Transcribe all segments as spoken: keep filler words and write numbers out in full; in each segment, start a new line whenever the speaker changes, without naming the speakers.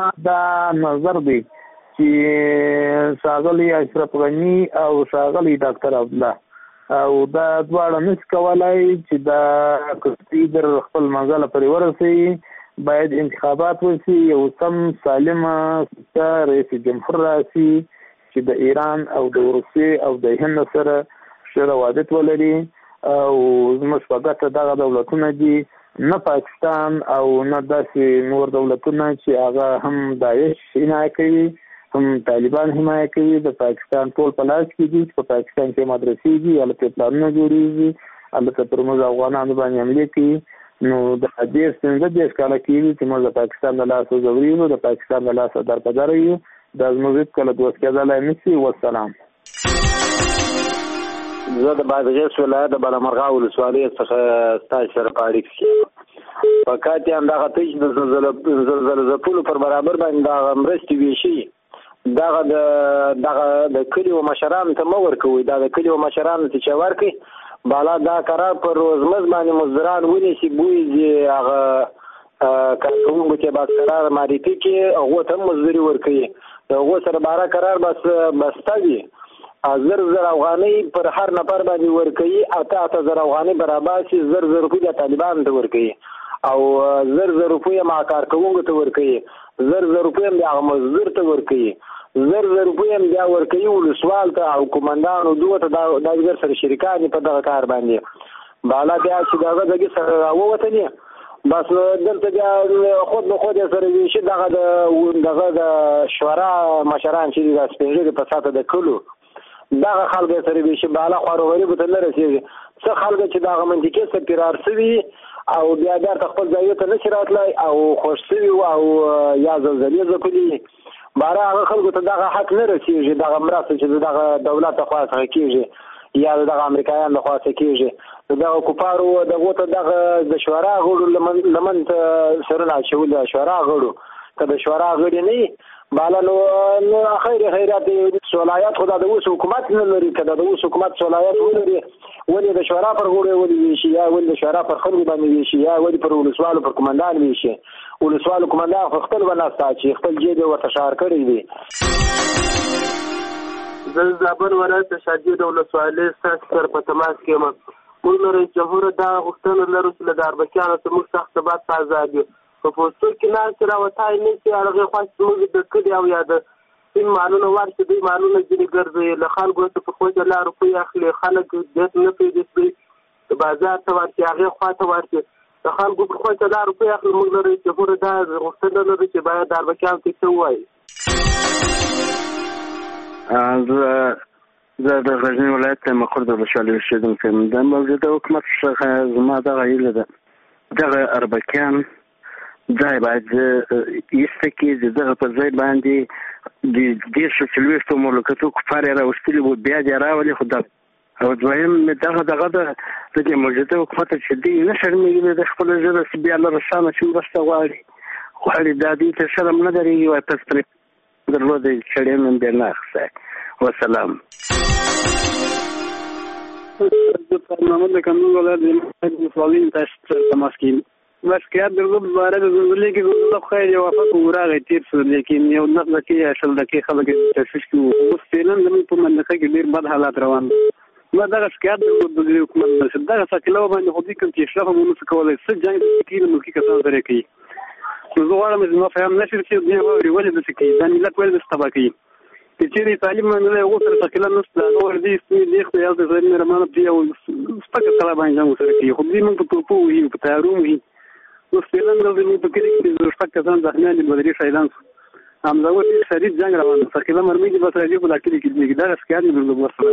دا نظر دی چې ښاغلي اشرف غني او ښاغلي ډاکټر عبدالله او دا دواړه نشي کولای چې دا کستي در خپل منځله پرې ورسوي، باید انتخابات وشي، یو سم سالمه رئیس جمهور راشي چې د ایران او د روسیې او د هند سره ښه روابط ولري او زموږ په ګټه دغه دولتونه دي، نه پاکستان او نه داسې نور دولتونه چې هغه هم داعش حمایه کوي هم طالبان حمایه کوي. د پاکستان ټول په لاس کې دي چې په پاکستان کې مدرسې دي، هلته پلانونه جوړېږي، هلته پر موږ افغانانو باندې حملې کوي. نو د دېرش پنځه دېرش کاله کېږي چې موږ د پاکستان د لاسه ځورېږو، د پاکستان د لاسه درپدره یو، دا زموږ هېڅکله دوست کېدلی نه شي. والسلام.
زه د بادغیس ولایت د بالامرغه ولسوالۍ څخه ستاسو سره په اړیکه کې په کاتې همدغه ته چې د زلزله ځپلو پر برابر باندې دغه مرستې ویشي، دغه د دغه د کلیو مشرانو ته مه ورکوئ، دا د کلیو مشرانو ته چې ورکړي بالا دا قرار پر روزمز باندې مزدوران ونیسي، بویځي هغه کارکوونکو ته باید قرار معرفي کړي، هغو ته هم مزدوري ورکوي، د هغو سره باره قرار بس بسته وي، زر زر افغانۍ پر هر نفر باندې ورکوي، اته اته زر افغانۍ برابر شي، زر زر روپۍ د طالبانو ته ورکوي او زر زر روپۍ هم کارکوونکو ته ورکوي، زر زر روپۍ هم د هغه مزدور ته ورکوي، زر زر روپۍ هم بیا ورکوي ولسوال ته او قومندانو دوه ته دا دګر سره شریکان په دغه کار باندې. بالا بیا چې دغه دغه سره راووتلي بس دلته بیا خود به خود سره ویشي، دغه د دغه د شورا مشران چې د سپېږیري په ساته د کلو دغه خلک سره ویشي، بالا خوارو غریبو ته نه رسېږي. څه خلک چې دغه منطقې څخه فرار شوي او بیا بیرته خپل ځایو ته نشي راتلی او خوش شوي او یا زلزلې ځپلي، باره هغه خلکو ته دغه حق نه رسېږي، دغه مرسته چې دغه دولت لخوا څخه کېږي یا دغه امریکایانو لخوا څخه کېږي، دغه کفارو دغو ته دغه د شورا غړو لمن ته سرونه اچول، د شورا غړو که د شورا غړي نه بالا نو نو خیر خیرات صلاحیت خدا د اوس حکومت نه لري، که د اوس حکومت صلاحیت ولري ولې د شورا پر غړو ولې ویشي یا ولې د شورا پر خلکو باندې ویشي یا ولې پر ولسوالو پر قومندان ویشي، ولسوالو قومندان خو خپل بناستا چې خپل جیب ورته شعار کړی دی.
زه زابل ولایت د شادي د ولسوالۍ ستاسو سره په تماس کې یم. موږ رئیس جمهور دا غوښتنه لرو چې له اربکیانو څخه موږ سخت ثبات په ازادي په پوسټر کې ناست راوتای نه چې هغه خاص موږ د کډي او یا د سیم مالونه ورته دی مالونه ځینې ګرځي له خلکو څخه په خوځه لار په اخلي، خلک دې نه پیږي چې بازار ته ورته هغه خواته ورته د خلکو په خوځه لار په اخلي. موږ لري چې پور دا غوښتنه لري چې باید د اربکیان څه وایي.
زه د غزني ولایت مقر د ولسوالۍ اوسېدونکی یم. د موجوده حکومت څخه زما دغه هیله ده دغه اربکیان ځای باید ایسته کړي، دغه په ځای باندې د دېرشو څلوېښتو مملکتو کفار یې راوستلي وو، بیا دې راولي. خو دغه او دویم دغه دغه د دې موجوده حکومت چې دی نه شرمېږي د خپله ژبه بیا له روسانو چې مرسته غواړي غواړي دا دوی ته شرم نه درېږي وایي پس پرې درلودی چړې نن بیا نه اخیستی. وسلام.
محمد د کندوز ولایت د ولسوالۍ تاسو سره تماس کې بس که درلود باره د زلزلې کې زلزله خو خیر یو وفت وراغی تیر شو، لیکن یو نهه دقیقې شل دقیقې خلک تشویش کې وو. اوس فعلا زموږ په منطقه کې ډېر بد حالات روان دي. ما دغه شکایت درلود د دې حکومت نه، دغه ساقلو باندې خو دوی کوم چې اشراف هم ونشي کولی، څه جنګ کې د ملکي کسانو سره کوي. نو زه غواړم چې زما فهم نه شي چې دوی واوري ولې داسې کوي، دا ملت ولې داسې تباه کوي. که چېرې تعلیم منلی هغو سره ساقله نشته، هغه وردي سپینې دیختې یا د زرین رمانه پرې یو سپکه کلا باندې جنګ ورسره کوي، خو دوی موږ په توپو وهي په تیارو وهي. اوس فعلا زموږ په کلي کې شپږ کسان زخمیان دي، دوه درې شهیدان شو. همدا اوس ډېر شدید جنګ روان دی، ثقیله مرمۍ دي بس راځي په دا کلي کې کېږي. دغه شکایت مې درلود ورسره.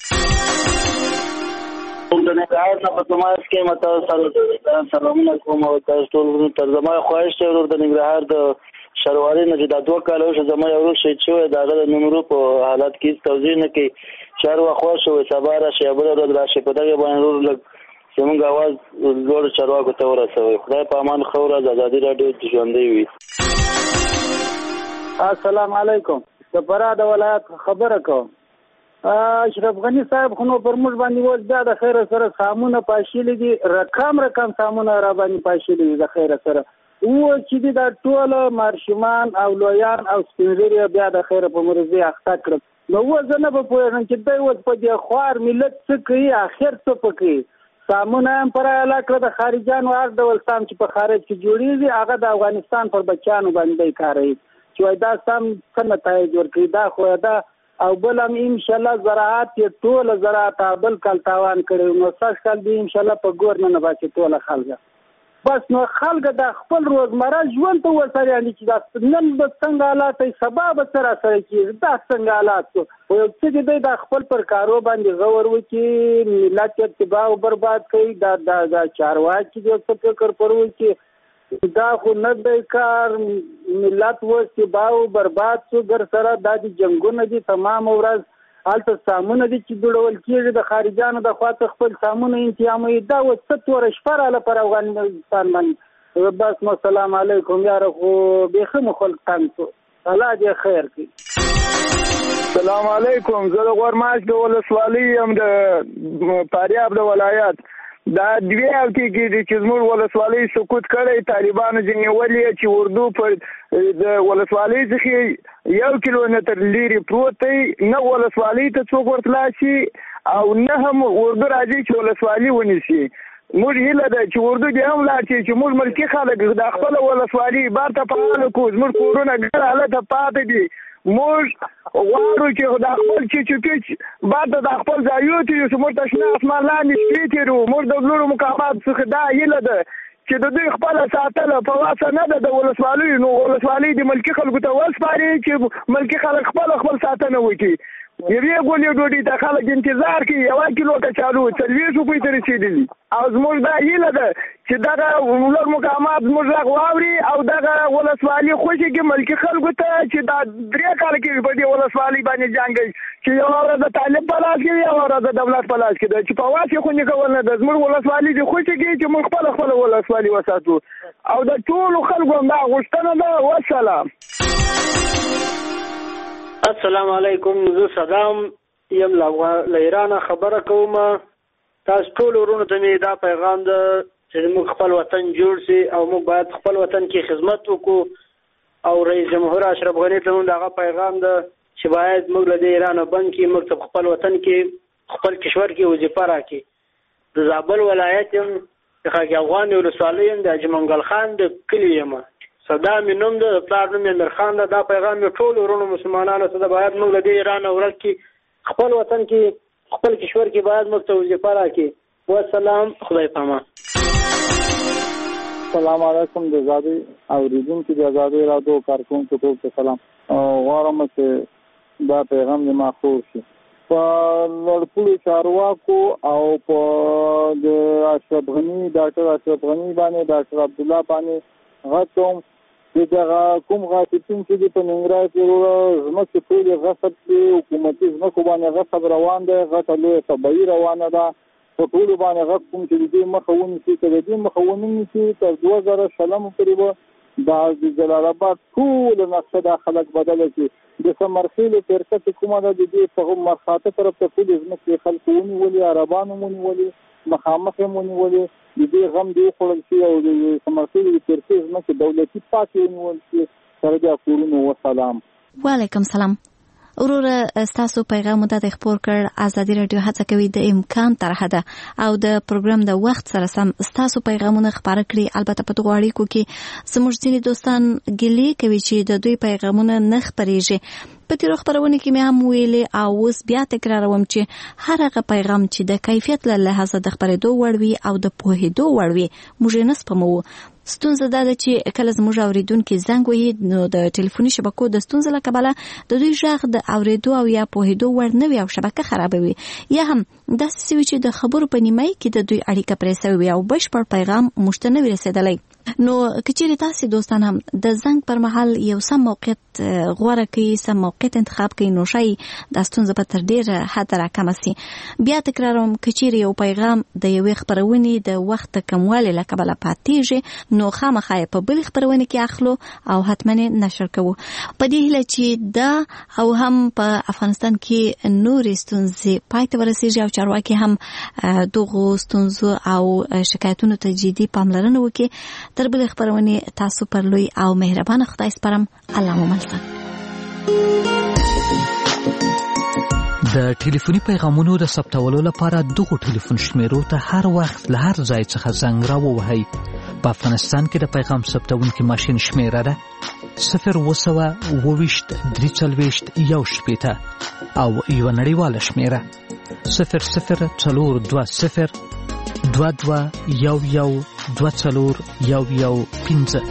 د نګهار نه په تماس کې یم، تاسو سلامونه کوم او تاسو ټول ته زما خواهش دی ورور د ننګرهار د شرواري نه چې دا دوه کاله وشو زما یو ورور شهید شوی، د هغه د نومرو په حالت کې توضیح نه کوي چې هر وخت خوښ شوی سبا راشي یا بله ورځ راشي، په دغې باندې ورور لږ زموږ اواز لوړ چارواکو ته ورسوئ. خدای په امان ښه ورځ ازادي راډیو ژوندۍ وي.
السلام علیکم. د فراه د ولایت خبره کوم. اشرف غني صاحب خو نو پر موږ باندې اوس بیا د خیره سره سامونه پاشلي دي، رقم رقم سامونه را باندې پاشلي دي د خیره سره.
و چې دا ټول مارشمان او لویان او سپینږیري بیا د خیر په مرزي اخته کړ. نو و زه نه به پوهېږم چې دی اوس په دې خوار ملت څه کوي، اخر څه پکوي. سامونه هم پر علاقه د خارجانو هر ډول سام چې په خارج کې جوړېږي هغه د افغانستان پر بچیانو باندې کاروي چې وایي دا سام څه نتایج ورکوي. دا خو دا او بل هم انشاءالله زراعت یې ټوله زراعت بل کال تاوان کړی، نو سږ کال به انشاءالله په ګور نه نباسي ټوله خلکه. بس نو خلک د خپل روزمره ژوند ته ورسره یعنې چې دا نن به څنګه حالات وي، سبا به څه راسره کېږي، دا څنګه حالات شو. خو یو څه چې دی دا خپل پر کارو باندې غور وکړي، ملت اتباع او برباد کوي، دا دا دا چارواکي چې څه فکر پر وکړي، دا خو نه دی کار. ملت اوس اتباع او برباد شو، ګر سره دا د جنګونه دي تمام ورځ هلته سامونه دي چې جوړول کېږي د خارجانو د خوا ته خپل سامونه انتظاموي. دا اوس څه توره شپه راله پر افغانستان باندې. بس نو سلام علیکم یاره، خو بیخي مو خلک تنګ شو، الله دې خیر کړي.
سلام علیکم، زه د غورماش د ولسوالۍ یم د فاریاب د ولایت. دا دوی هفتې کې دي چې زموږ ولسوالۍ سقوط کړی، طالبانو ځینې ولې چې اردو پر د ولسوالۍ څخه یو کیلومتر لرې پروت دی، نه ولسوالۍ ته څوک ورتلی شي او نه هم اردو راځي چې ولسوالي ونیسي. موږ هیله ده چې اردو دې هم لاړ شي چې موږ ملکي خلک د خپله ولسوالي بار ته فعاله کړو. زموږ کورونه ګډ هلته پاتې دي. موږ غواړو چې د خپل چې چې بعد د خپل ځایو ته یو موږ د شنه اسمان لاندې شپې تېرو. موږ د لوړو مقاماتو څخه دا هیله ده چې د دوی خپله ساتله په واسه نه ده د ولسوالیو، نو ولسوالۍ د ملکي خلکو ته وسپاري چې ملکي خلک خپله خپل ساتنه وکړي. یوې ګولې ډوډۍ ته خلک انتظار کوي، یوه کیلو کچالو څلوېښت روپۍ ته رسېدلي. او زموږ دا هیله ده چې دغه لوړ مقامات زموږ غږ واوري او دغه ولسوالي خوشي کړي ملکي خلکو ته چې دا درې کاله کېږي په دې ولسوالۍ باندې جنګ کوي چې یوه ورځ د طالب په لاس کې وي، یوه ورځ د دولت په لاس کې ده، چې په واس یې خوندي کول نه ده. زموږ ولسوالي دې خوشي کړي چې موږ خپله خپله ولسوالي وساتو او د ټولو خلکو هم دا غوښتنه ده. والسلام.
السلام علیکم، زه صدام یم له ایرانه خبره کوم. تاسو ټول ورونو ته مې دا پیغام ده چې موږ خپل وطن جوړ شي او موږ باید خپل وطن کې خدمت وکړو. او رئیس جمهور اشرف غني ته هم دغه پیغام ده چې باید موږ له ایران بند کې موږ ته خپل وطن کې خپل کشور کې وظیفه راکړي. د زابل ولایت یم، د خاک افغان ولسوالۍ یم، د حاجي منګل خان د کلي یم. صدا مې نوم ده، د پلار نوم یې امیر خان ده. دا پیغام مې ټول ورونو مسلمانانو ته ده، باید موږ له ایران ورځ کې خپل وطن کې خپل کشور کې باید موږ ته وظیفه راکړي. والسلام، خدای پامان.
السلام علیکم د ازادۍ اورېدونکي د ازادۍ راډیو کارکوونکو ټول ته سلام. غواړم چې دا پیغام دې ماخور شي په لوړپوړو چارواکو او په د اشرف غني ډاکټر اشرف غني باندې ډاکټر عبدالله باندې غږ کوم چې دغه کوم غاصبین چې دي په ننګرهار کې ځمکې ټولې غصب دي، حکومتي ځمکو باندې غصب روان دی، غټه لویه تباهي روانه ده. په ټولو باندې غږ کوم چې د دې مخه ونیسي، که د دې مخه ونه نیسي تر دوه زره شلم پورې به دا د جلال آباد ټوله نقشه دا خلک بدله کړي. د سمرخیلو فرقه چې کومه ده د دې په مرخاته طرف ته ټولې ځمکې خلکو ونیولې، عربانو ونیولې، مخامخ یې ونیولې. د دې غم دې وخوړل شي او د سمرخیلو د فرقې ځمکې دولتي پاتې ونیول شي. سره د کورونو وسلام.
وعلیکم سلام. وروره ستاسو پیغام د خبر کړ. ازادي رادیو هڅه کوي د امکان تر حده او د پروګرام د وخت سره سم ستاسو پیغامونه خبر کړي. البته په دغه اړیکو کې زموږ ځینې دوستان ګیلې کوي چې د دوی پیغامونه نه خبرېږي. په تیرو خبرونه کې مې هم ویلې او اوس بیا تکراروم چې هر هغه پیغام چې د کیفیت له لحاظه د خبرېدو وړ وي او د پوهېدو وړ وي موږ یې نه سپموو. ستونزه دا ده چې کله زموږ اوریدونکي زنګ وهي نو د ټلیفوني شبکو د ستونزې له کبله د دوی غږ د اورېدو او یا پوهېدو وړ نه وي او شبکه خرابوي، یا هم داسې شوي چې د خبرو په نیمایي کې د دوی اړیکه پرې سوې وي او بشپړ پیغام موږ ته نه وي رسېدلی. نو که چیرې تاسې دوستان هم د زنګ پر مهال یو سم موقعیت غوره کوي، سم موقعیت انتخاب کوي، نو ښایي دا ستونزه به تر ډېره حده راکمه سي. بیا تکراروم که چیرې یو پیغام د یوې خپرونې د وخت د کموالي له کبله پاتېږي نو خامخا په بل خبرونه کې اخلو او حتما نشر کوو. په دې هیله چې دا او هم په افغانستان کې نور ستونزې پای ته ورسیږي او چارواکي هم دغه ستونزو او شکایتونو ته جدي پاملرنه وکړي. تر بل خبرونه تاسو پر لوی او مهربان خدای سپارم. الله مو مل شه.
د ټلیفوني پیغامونو د ثبتولو لپاره دغه ټلیفون شمیرو ته هر وخت له هر ځای څخه زنګ راووهئ. په افغانستان کې د پیغام ثبتونکي ماشین شمیره ده صفر اوه سوه اووه ویشت درې څلوېښت یو شپېته او یوه نړیواله شمیره صفر صفر څلور دوه صفر دوه دوه یو یو دوه څلور یو یو پنځه.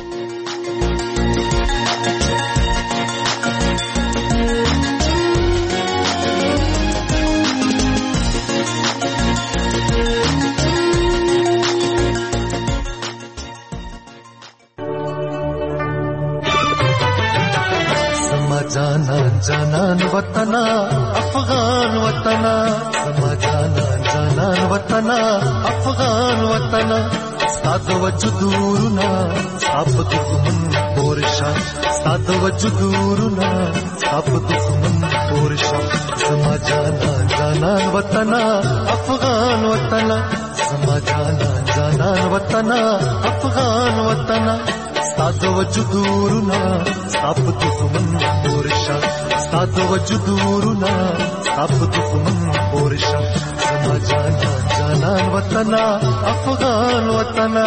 جانان جانان وطنا افغان وطنا سما جانان جانان وطنا افغان وطنا ستاد وجودورنا اب دښمن پورشا ستاد وجودورنا اب دښمن پورشا سما جانان جانان وطنا افغان وطنا سما جانان جانان وطنا افغان وطنا ستاد وجودورنا اب دښمن پورشا ستاد وجودورنا اب دښمن پورشا سما جانان جانان وطنا افغان وطنا.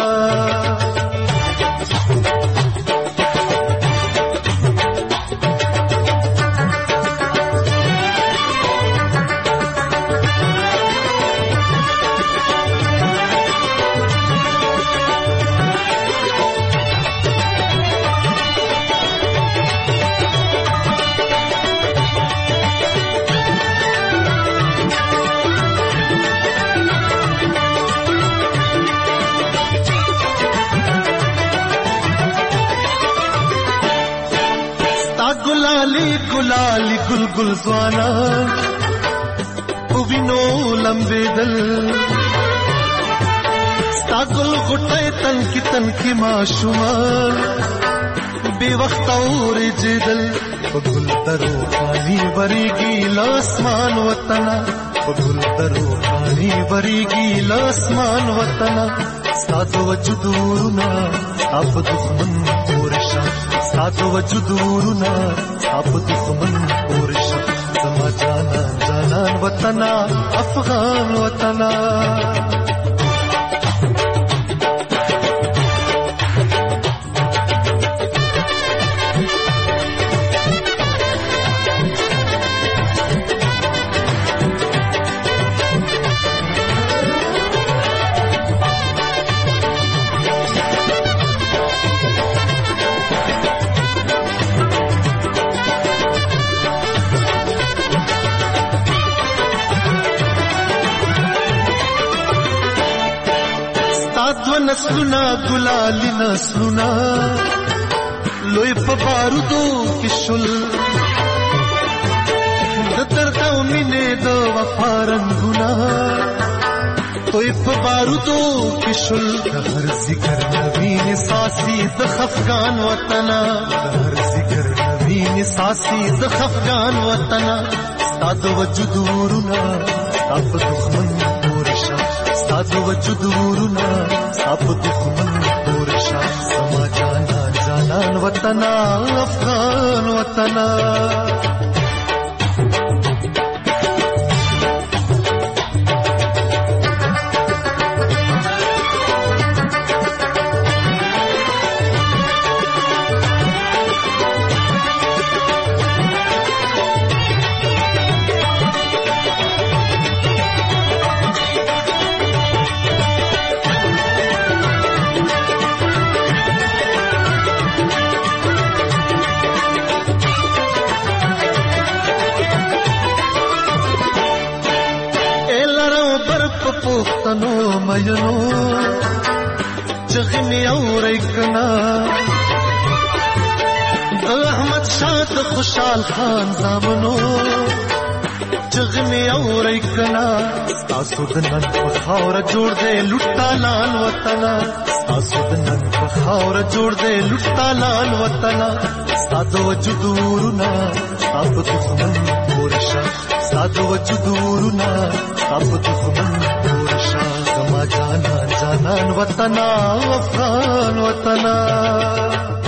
गुलाली गुल गुल ज़वाना उविनो लंबे दल स्ता गुल गुटे तन की तन की माशुमा बेवक्त और जिदल गुल तरो पानी बरेगी लासमान वतना गुल तरो पानी बरेगी लासमान वतना स्ता वजुदूरना अब दुश्मन पोरशा स्ता वजुदूरना अब दुश्मन पोरशा समा जानान जानान वतना अफगान वतना. नस्लुना गुलाली नस्लुना लोई पबारुदो किशुल दर्दा मिने दो वफारंगुना तोई पबारुदो किशुल हर जिगर नवीन सासी द खफगान वतना हर जिगर नवीन सासी द खफगान वतना साद वजुदूरना अब दुश्मन पोरशा साद वजुदूरना अब दुश्मन पोरशा समा जानान जानान वतना अफगान वतना. پوختنو مینو چغمی اوریکنا د احمد شاه د خوشحال خان زامنو چغنی اوري کنا تاسو د نن په خاور جوړ دې لټا لال وطن تاسو د نن په خاور جوړ دې لټا لال وطن ساده وجودورنا تاسو دښمن ورشا ساده وجودورنا تاسو دښمن ورشا زما جانا جانان وطن افغان وطن